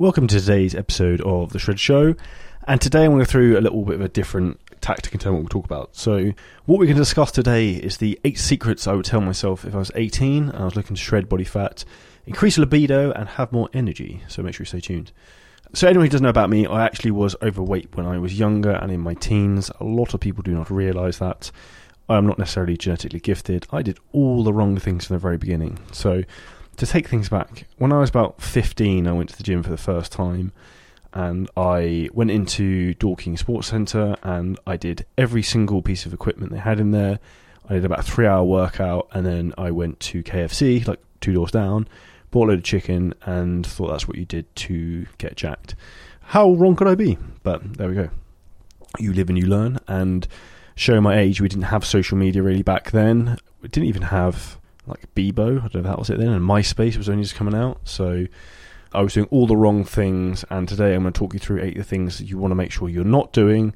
Welcome to today's episode of The Shred Show, and today I'm going to go through a little bit of a different tactic in terms of what we'll talk about. So what we're going to discuss today is the 8 secrets I would tell myself if I was 18 and I was looking to shred body fat, increase libido and have more energy, so make sure you stay tuned. So anyone who doesn't know about me, I actually was overweight when I was younger and in my teens. A lot of people do not realise that. I'm not necessarily genetically gifted. I did all the wrong things from the very beginning. So to take things back, when I was about 15, I went to the gym for the first time, and I went into Dorking Sports Centre, and I did every single piece of equipment they had in there. I did about a 3-hour workout, and then I went to KFC, like 2 doors down, bought a load of chicken, and thought that's what you did to get jacked. How wrong could I be? But there we go. You live and you learn, and showing my age, we didn't have social media really back then. We didn't even have like Bebo, I don't know if that was it then, and MySpace was only just coming out, so I was doing all the wrong things, and today I'm going to talk you through 8 of the things that you want to make sure you're not doing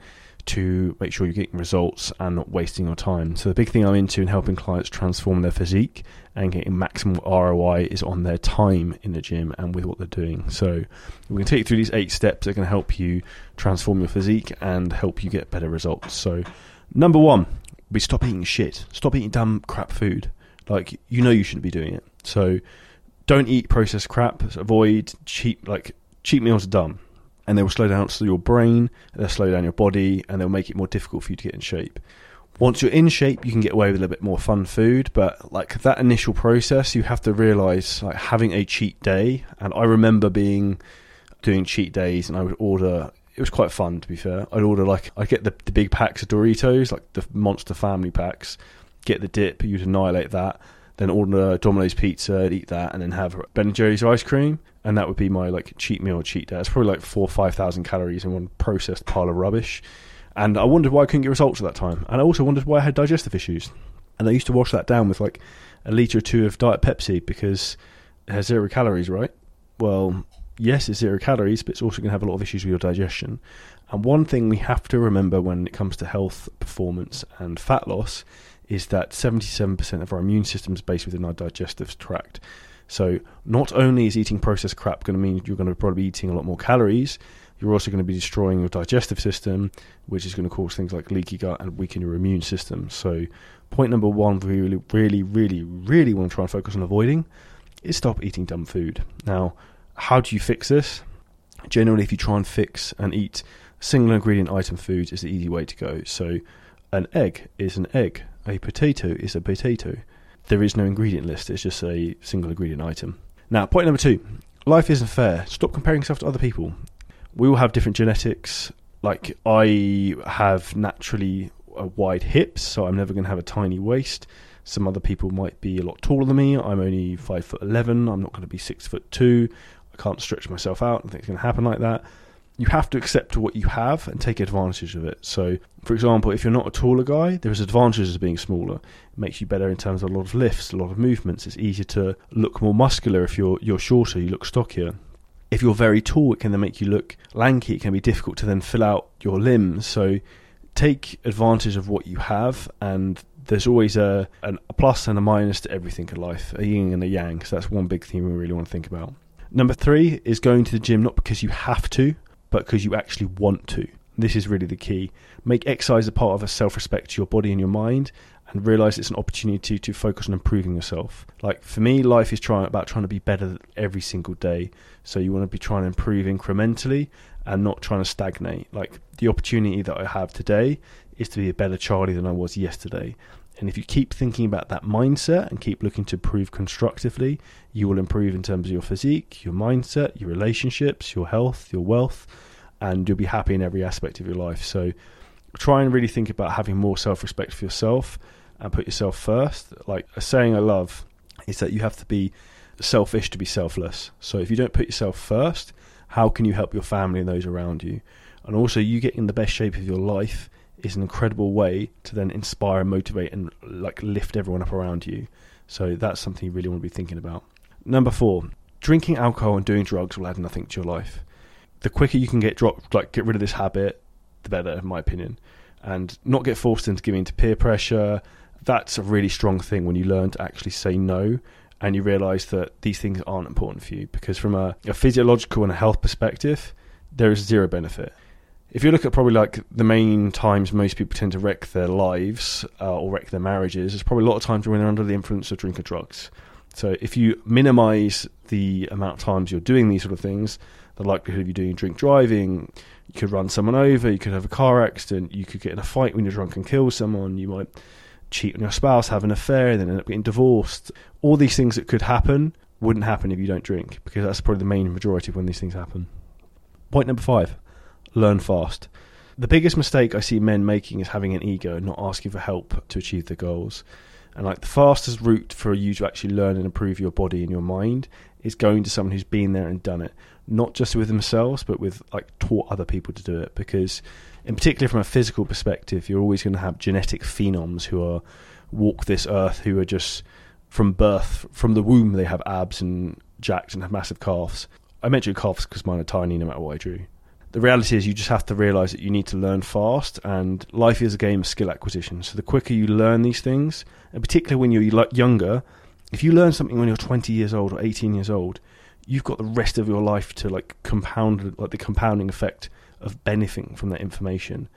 to make sure you're getting results and not wasting your time. So the big thing I'm into in helping clients transform their physique and getting maximum ROI is on their time in the gym and with what they're doing. So we're going to take you through these 8 steps that are going to help you transform your physique and help you get better results. So number 1, we stop eating shit. Stop eating dumb crap food. Like, you know you shouldn't be doing it. So don't eat processed crap. Avoid cheap meals are dumb. And they will slow down your brain, they'll slow down your body, and they'll make it more difficult for you to get in shape. Once you're in shape, you can get away with a little bit more fun food, but like that initial process, you have to realise, like, having a cheat day. And I remember doing cheat days, and I would order. It was quite fun, to be fair. I'd get the big packs of Doritos, like the Monster Family packs, get the dip, you'd annihilate that, then order a Domino's pizza, eat that, and then have Ben & Jerry's ice cream, and that would be my like cheat meal or cheat day. It's probably like 4,000 or 5,000 calories in one processed pile of rubbish. And I wondered why I couldn't get results at that time. And I also wondered why I had digestive issues. And I used to wash that down with like a litre or 2 of Diet Pepsi because it has 0 calories, right? Well, yes, it's 0 calories, but it's also going to have a lot of issues with your digestion. And one thing we have to remember when it comes to health, performance, and fat loss is that 77% of our immune system is based within our digestive tract. So not only is eating processed crap going to mean you're going to probably be eating a lot more calories, you're also going to be destroying your digestive system, which is going to cause things like leaky gut and weaken your immune system. So point number 1 we really want to try and focus on avoiding is stop eating dumb food. Now, how do you fix this? Generally, if you try and fix and eat single ingredient item foods is the easy way to go. So an egg is an egg. A potato is a potato. There is no ingredient list. It's just a single ingredient item. Now, point number 2. Life isn't fair. Stop comparing yourself to other people. We all have different genetics. Like, I have naturally wide hips, so I'm never going to have a tiny waist. Some other people might be a lot taller than me. I'm only 5'11". I'm not going to be 6'2". I can't stretch myself out. I think it's going to happen like that. You have to accept what you have and take advantage of it. So, for example, if you're not a taller guy, there's advantages of being smaller. It makes you better in terms of a lot of lifts, a lot of movements. It's easier to look more muscular. If you're shorter, you look stockier. If you're very tall, it can then make you look lanky. It can be difficult to then fill out your limbs. So take advantage of what you have, and there's always a plus and a minus to everything in life, a yin and a yang. So that's one big thing we really want to think about. Number 3 is going to the gym not because you have to, but because you actually want to. This is really the key. Make exercise a part of a self-respect to your body and your mind, and realise it's an opportunity to focus on improving yourself. Like, for me, life is about trying to be better every single day. So you want to be trying to improve incrementally and not trying to stagnate. Like, the opportunity that I have today is to be a better Charlie than I was yesterday. And if you keep thinking about that mindset and keep looking to improve constructively, you will improve in terms of your physique, your mindset, your relationships, your health, your wealth, and you'll be happy in every aspect of your life. So try and really think about having more self-respect for yourself and put yourself first. Like, a saying I love is that you have to be selfish to be selfless. So if you don't put yourself first, how can you help your family and those around you? And also, you getting in the best shape of your life is an incredible way to then inspire and motivate and like lift everyone up around you. So that's something you really want to be thinking about. Number 4, drinking alcohol and doing drugs will add nothing to your life. The quicker you can get rid of this habit, the better, in my opinion. And not get forced into giving into peer pressure. That's a really strong thing when you learn to actually say no and you realise that these things aren't important for you, because from a physiological and a health perspective, there is zero benefit. If you look at probably like the main times most people tend to wreck their lives or wreck their marriages, there's probably a lot of times when they're under the influence of drink or drugs. So if you minimise the amount of times you're doing these sort of things, the likelihood of you doing drink driving, you could run someone over, you could have a car accident, you could get in a fight when you're drunk and kill someone, you might cheat on your spouse, have an affair, and then end up getting divorced. All these things that could happen wouldn't happen if you don't drink, because that's probably the main majority of when these things happen. Point number 5, learn fast. The biggest mistake I see men making is having an ego and not asking for help to achieve their goals. And like the fastest route for you to actually learn and improve your body and your mind is going to someone who's been there and done it, not just with themselves, but with like taught other people to do it. Because in particular from a physical perspective, you're always going to have genetic phenoms who are walk this earth, who are just from birth, from the womb, they have abs and jacked and have massive calves. I mentioned calves because mine are tiny no matter what I drew. The reality is you just have to realise that you need to learn fast, and life is a game of skill acquisition. So the quicker you learn these things, and particularly when you're younger, if you learn something when you're 20 years old or 18 years old, you've got the rest of your life to like compound, like the compounding effect of benefiting from that information.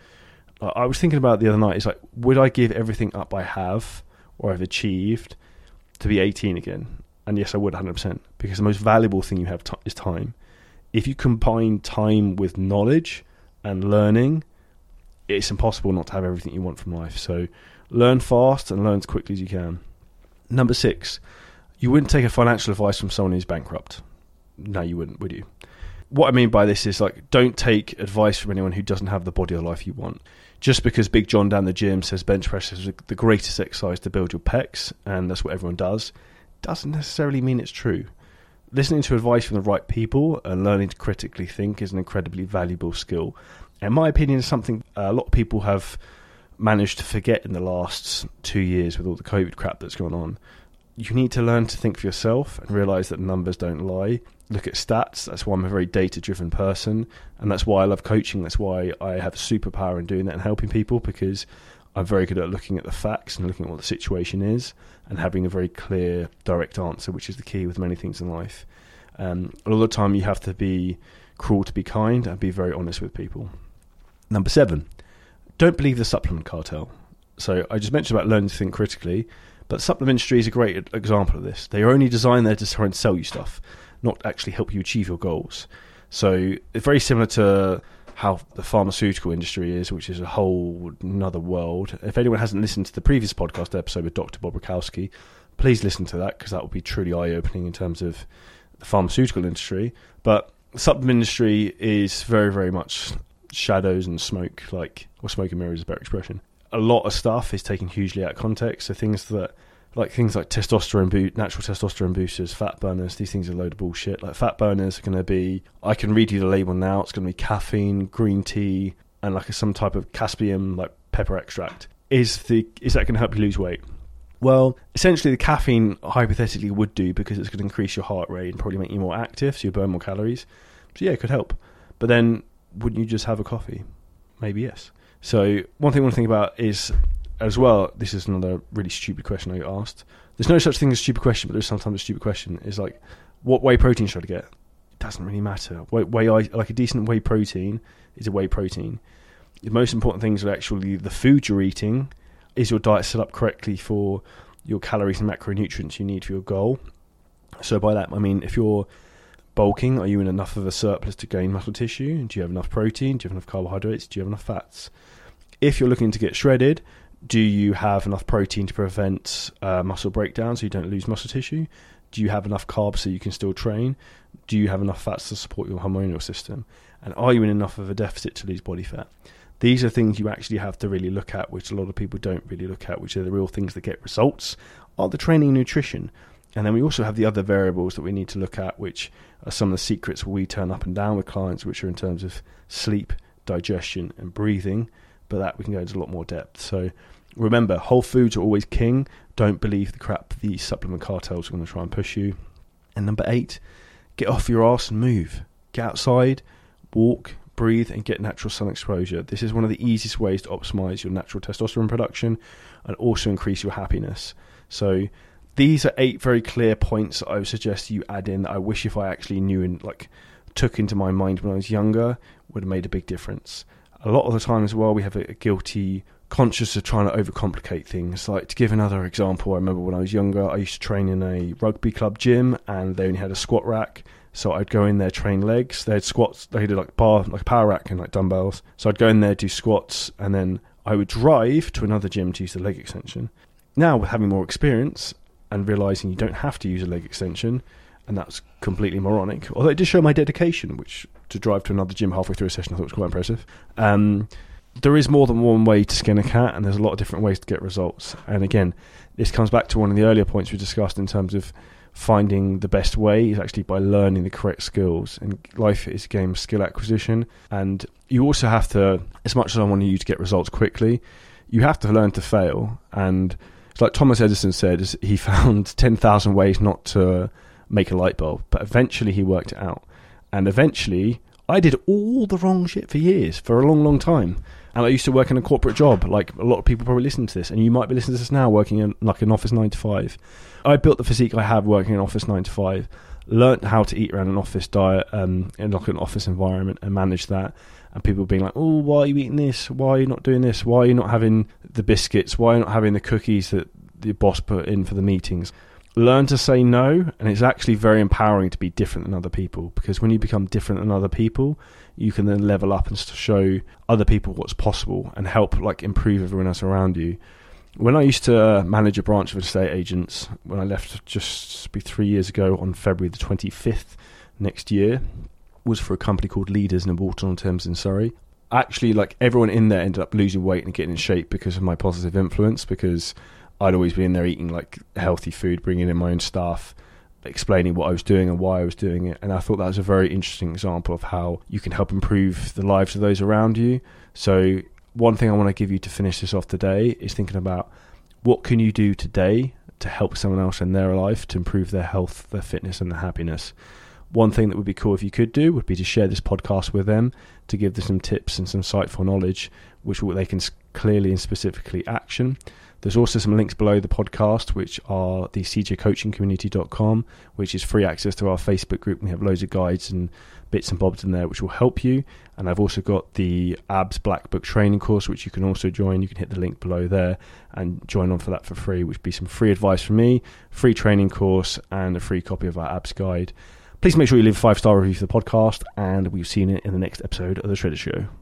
I was thinking about it the other night, it's like, would I give everything up I have or I've achieved to be 18 again? And yes, I would 100%, because the most valuable thing you have is time. If you combine time with knowledge and learning, it's impossible not to have everything you want from life. So learn fast and learn as quickly as you can. Number 6, you wouldn't take a financial advice from someone who's bankrupt. No, you wouldn't, would you? What I mean by this is, like, don't take advice from anyone who doesn't have the body or life you want. Just because Big John down the gym says bench press is the greatest exercise to build your pecs, and that's what everyone does, doesn't necessarily mean it's true. Listening to advice from the right people and learning to critically think is an incredibly valuable skill. In my opinion, it's something a lot of people have managed to forget in the last 2 years with all the COVID crap that's gone on. You need to learn to think for yourself and realise that numbers don't lie. Look at stats. That's why I'm a very data-driven person, and that's why I love coaching. That's why I have a superpower in doing that and helping people, because I'm very good at looking at the facts and looking at what the situation is and having a very clear, direct answer, which is the key with many things in life. A lot of the time you have to be cruel to be kind and be very honest with people. Number 7, don't believe the supplement cartel. So I just mentioned about learning to think critically, but the supplement industry is a great example of this. They are only designed there to try and sell you stuff, not actually help you achieve your goals. So it's very similar to how the pharmaceutical industry is, which is a whole another world. If anyone hasn't listened to the previous podcast episode with Dr. Bob Rakowski, please listen to that, because that will be truly eye-opening in terms of the pharmaceutical industry. But the supplement industry is very, very much shadows and smoke, or smoke and mirrors is a better expression. A lot of stuff is taken hugely out of context. So things like testosterone natural testosterone boosters, fat burners, these things are a load of bullshit. Like fat burners are going to be, I can read you the label now, it's going to be caffeine, green tea, and like some type of caspium, like pepper extract. Is that going to help you lose weight? Well, essentially the caffeine hypothetically would do, because it's going to increase your heart rate and probably make you more active, so you burn more calories. So yeah, it could help. But then, wouldn't you just have a coffee? Maybe yes. So one thing I want to think about is, as well, this is another really stupid question I asked. There's no such thing as a stupid question, but there's sometimes a stupid question. Is like, what whey protein should I get? It doesn't really matter. Like a decent whey protein is a whey protein. The most important things are actually the food you're eating. Is your diet set up correctly for your calories and macronutrients you need for your goal? So by that, I mean, if you're bulking, are you in enough of a surplus to gain muscle tissue? Do you have enough protein? Do you have enough carbohydrates? Do you have enough fats? If you're looking to get shredded, do you have enough protein to prevent muscle breakdown so you don't lose muscle tissue? Do you have enough carbs so you can still train? Do you have enough fats to support your hormonal system? And are you in enough of a deficit to lose body fat? These are things you actually have to really look at, which a lot of people don't really look at, which are the real things that get results, are the training and nutrition. And then we also have the other variables that we need to look at, which are some of the secrets we turn up and down with clients, which are in terms of sleep, digestion, and breathing. But that we can go into a lot more depth. So remember, whole foods are always king. Don't believe the crap the supplement cartels are going to try and push you. And number 8, get off your arse and move. Get outside, walk, breathe, and get natural sun exposure. This is one of the easiest ways to optimize your natural testosterone production and also increase your happiness. So these are 8 very clear points that I would suggest you add in that I wish if I actually knew and like took into my mind when I was younger would have made a big difference. A lot of the time as well, we have a guilty conscious of trying to overcomplicate things. Like, to give another example, I remember when I was younger, I used to train in a rugby club gym, and they only had a squat rack. So I'd go in there, train legs. They had squats. They did like a power rack and like dumbbells. So I'd go in there, do squats, and then I would drive to another gym to use the leg extension. Now, with having more experience and realising you don't have to use a leg extension, and that's completely moronic. Although it did show my dedication, which to drive to another gym halfway through a session I thought was quite impressive. There is more than one way to skin a cat, and there's a lot of different ways to get results. And again, this comes back to one of the earlier points we discussed in terms of finding the best way is actually by learning the correct skills. And life is a game of skill acquisition. And you also have to, as much as I want you to get results quickly, you have to learn to fail. And it's like Thomas Edison said, he found 10,000 ways not to make a light bulb, but eventually he worked it out. And eventually I did all the wrong shit for years, for a long, long time. And I used to work in a corporate job, like a lot of people probably listen to this, and you might be listening to this now, working in like an office 9 to 5. I built the physique I have working in office 9 to 5, learnt how to eat around an office diet, in like an office environment, and manage that. And people being like, oh, why are you eating this? Why are you not doing this? Why are you not having the biscuits? Why are you not having the cookies that the boss put in for the meetings? Learn to say no, and it's actually very empowering to be different than other people, because when you become different than other people, you can then level up and show other people what's possible and help like improve everyone else around you. When I used to manage a branch of estate agents, when I left just 3 years ago on February the 25th next year, was for a company called Leaders in Walton-on-Thames in Surrey. Actually, like everyone in there ended up losing weight and getting in shape because of my positive influence, because I'd always be in there eating like healthy food, bringing in my own staff, explaining what I was doing and why I was doing it. And I thought that was a very interesting example of how you can help improve the lives of those around you. So one thing I want to give you to finish this off today is thinking about what can you do today to help someone else in their life to improve their health, their fitness and their happiness. One thing that would be cool if you could do would be to share this podcast with them, to give them some tips and some insightful knowledge, which they can clearly and specifically action. There's also some links below the podcast, which are the cjcoachingcommunity.com, which is free access to our Facebook group. We have loads of guides and bits and bobs in there which will help you. And I've also got the ABS Black Book training course, which you can also join. You can hit the link below there and join on for that for free, which would be some free advice from me, free training course, and a free copy of our ABS guide. Please make sure you leave a 5-star review for the podcast, and we've seen it in the next episode of The Shredded Show.